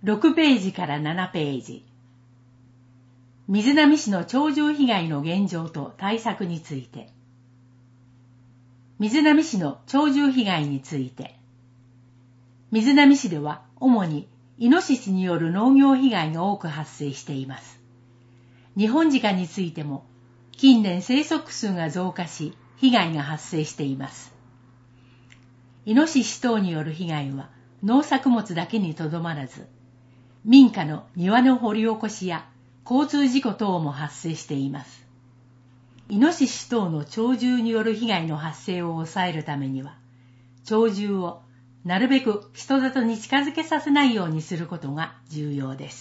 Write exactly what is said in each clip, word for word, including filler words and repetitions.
ろくページからななページ。瑞浪市の鳥獣被害の現状と対策について。瑞浪市の鳥獣被害について。瑞浪市では主にイノシシによる農業被害が多く発生しています。ニホンジカについても近年生息数が増加し被害が発生しています。イノシシ等による被害は農作物だけにとどまらず、民家の庭の掘り起こしや交通事故等も発生しています。イノシシ等の鳥獣による被害の発生を抑えるためには、鳥獣をなるべく人里に近づけさせないようにすることが重要です。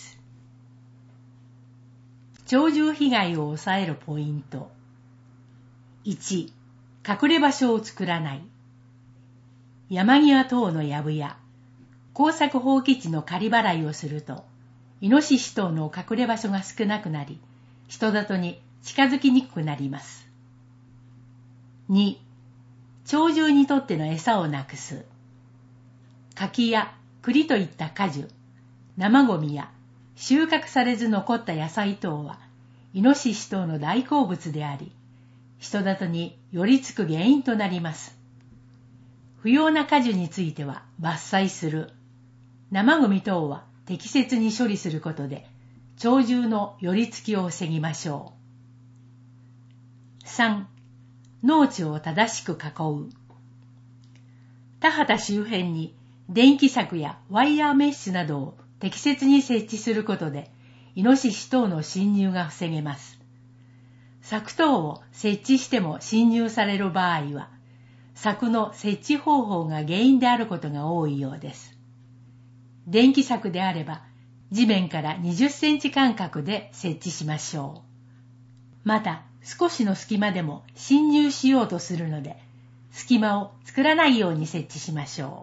鳥獣被害を抑えるポイント。いち、隠れ場所を作らない。山際等の藪や耕作放棄地の仮払いをすると、イノシシ等の隠れ場所が少なくなり、人里に近づきにくくなります。に、鳥獣にとっての餌をなくす。柿や栗といった果樹、生ゴミや収穫されず残った野菜等は、イノシシ等の大好物であり、人里に寄りつく原因となります。不要な果樹については伐採する。生ゴミ等は適切に処理することで、鳥獣の寄り付きを防ぎましょう。さん、農地を正しく囲う。田畑周辺に電気柵やワイヤーメッシュなどを適切に設置することで、イノシシ等の侵入が防げます。柵等を設置しても侵入される場合は、柵の設置方法が原因であることが多いようです。電気柵であれば、地面からにじゅっセンチ間隔で設置しましょう。また、少しの隙間でも侵入しようとするので、隙間を作らないように設置しましょ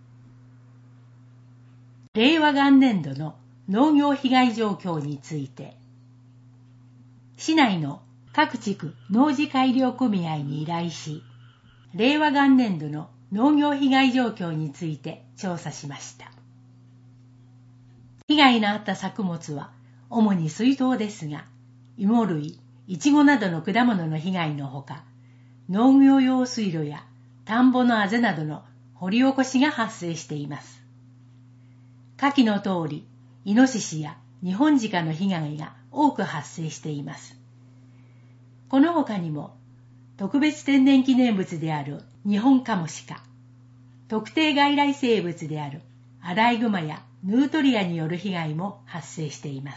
う。令和元年度の農業被害状況について、市内の各地区農事改良組合に依頼し、令和元年度の農業被害状況について調査しました。被害のあった作物は主に水稻ですが、芋類、イチゴなどの果物の被害のほか、農業用水路や田んぼのあぜなどの掘り起こしが発生しています。下記の通り、イノシシやニホンジカの被害が多く発生しています。この他にも、特別天然記念物であるニホンカモシカ、特定外来生物であるアライグマやヌートリアによる被害も発生しています。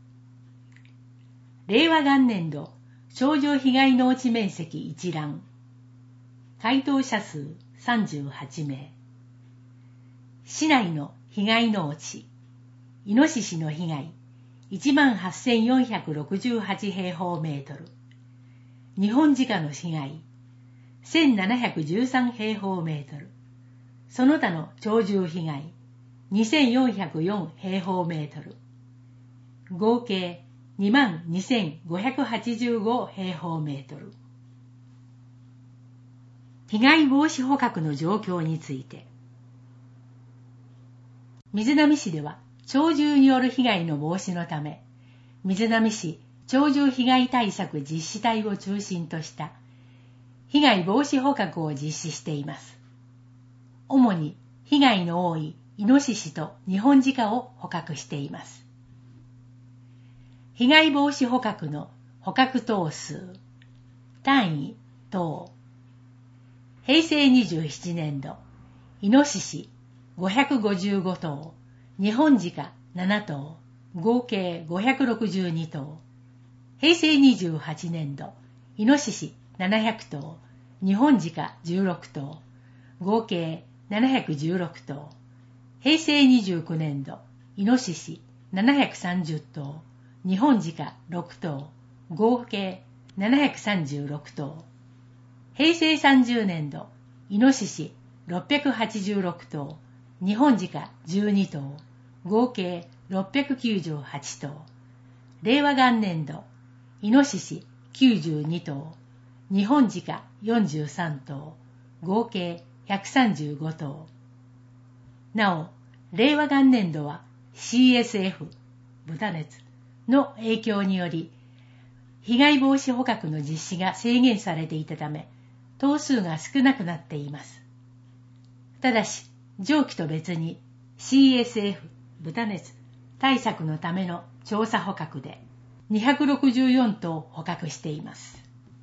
令和元年度鳥獣被害農地面積一覧。回答者数さんじゅうはちめい。市内の被害農地。イノシシの被害 いちまんはっせんよんひゃくろくじゅうはち平方メートル。ニホンジカの被害せんななひゃくじゅうさん平方メートル。その他の鳥獣被害にせんよんひゃくよん平方メートル。合計 にまんにせんごひゃくはちじゅうご平方メートル。被害防止捕獲の状況について。瑞浪市では鳥獣による被害の防止のため、瑞浪市鳥獣被害対策実施隊を中心とした被害防止捕獲を実施しています。主に被害の多いイノシシとニホンジカを捕獲しています。被害防止捕獲の捕獲頭数、単位等。へいせいにじゅうななねんど、イノシシごひゃくごじゅうごとう、ニホンジカななとう、合計ごひゃくろくじゅうにとう。へいせいにじゅうはちねんど、イノシシななひゃくとう、ニホンジカじゅうろくとう、合計ななひゃくじゅうろくとう。へいせいにじゅうきゅうねんど、イノシシななひゃくさんじゅうとう、ニホンジカろくとう、合計ななひゃくさんじゅうろくとう。へいせいさんじゅうねんど、イノシシろっぴゃくはちじゅうろくとう、ニホンジカじゅうにとう、合計ろっぴゃくきゅうじゅうはちとう。令和元年度、イノシシきゅうじゅうにとう、ニホンジカよんじゅうさんとう、合計ひゃくさんじゅうごとう。なお、令和元年度はシーエスエフ 豚熱の影響により、被害防止捕獲の実施が制限されていたため、頭数が少なくなっています。ただし、上記と別に シーエスエフ 豚熱対策のための調査捕獲でにひゃくろくじゅうよんとう捕獲しています。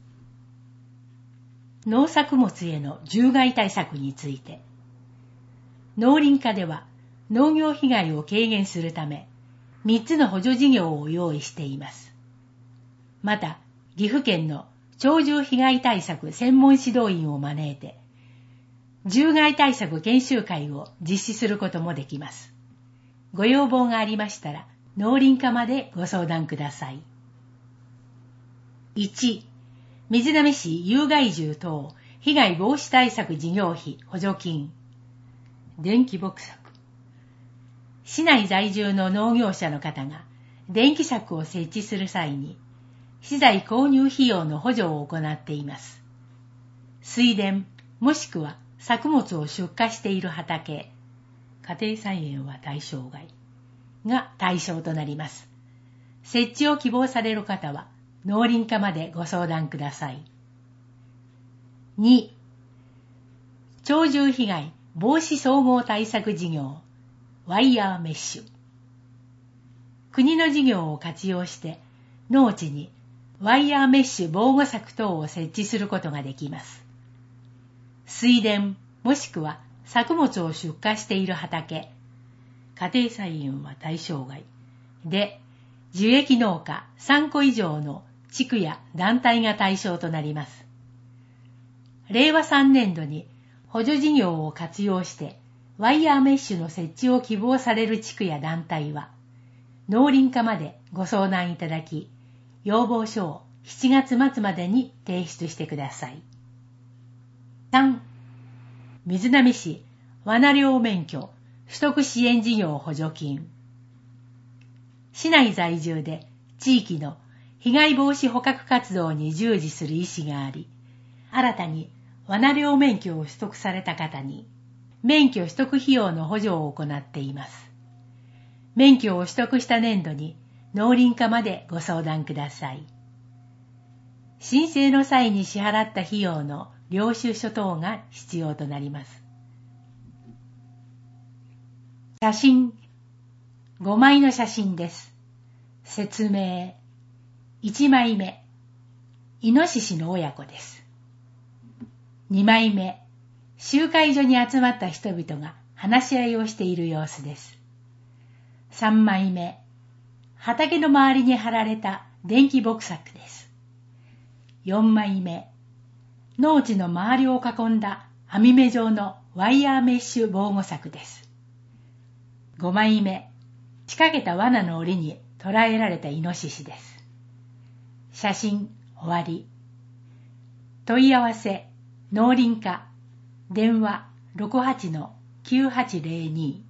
農作物への獣害対策について、農林課では農業被害を軽減するためみっつの補助事業を用意しています。また、岐阜県の鳥獣被害対策専門指導員を招いて、獣害対策研修会を実施することもできます。ご要望がありましたら、農林課までご相談ください。いち、瑞浪市有害獣等被害防止対策事業費補助金。電気木柵。市内在住の農業者の方が電気柵を設置する際に、資材購入費用の補助を行っています。水田もしくは作物を出荷している畑、家庭菜園は対象外が対象となります。設置を希望される方は農林課までご相談ください。に、鳥獣被害防止総合対策事業ワイヤーメッシュ。国の事業を活用して農地にワイヤーメッシュ防護柵等を設置することができます。水田もしくは作物を出荷している畑、家庭菜園は対象外で、受益農家さんこ以上の地区や団体が対象となります。れいわさんねんどに補助事業を活用してワイヤーメッシュの設置を希望される地区や団体は、農林課までご相談いただき、要望書をしちがつまつまでに提出してください。さん、瑞浪市罠猟免許取得支援事業補助金。市内在住で地域の被害防止捕獲活動に従事する意思があり、新たに罠猟免許を取得された方に、免許取得費用の補助を行っています。免許を取得した年度に農林課までご相談ください。申請の際に支払った費用の領収書等が必要となります。写真。ごまいの写真です。説明。いちまいめ。イノシシの親子です。にまいめ。集会所に集まった人々が話し合いをしている様子です。さんまいめ。畑の周りに張られた電気木柵です。よんまいめ。農地の周りを囲んだ網目状のワイヤーメッシュ防護柵です。ごまいめ。仕掛けた罠の檻に捕らえられたイノシシです。写真終わり。問い合わせ農林課電話 ろくはちのきゅうはちゼロに